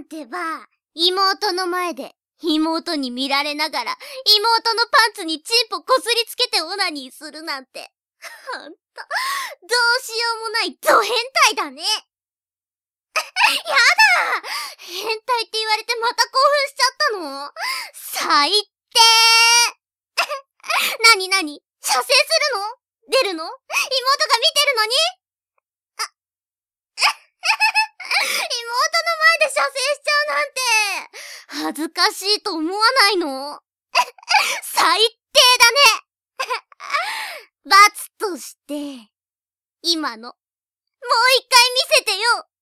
なんてば、妹の前で、妹に見られながら、妹のパンツにチンポこすりつけてオナニーするなんて。ほんと、どうしようもないド変態だね。やだ！変態って言われてまた興奮しちゃったの？最低！なになに？射精するの？出るの？妹が見てるのに？妹の前で射精しちゃうなんて、恥ずかしいと思わないの？最低だね。罰として、今の、もう一回見せてよ。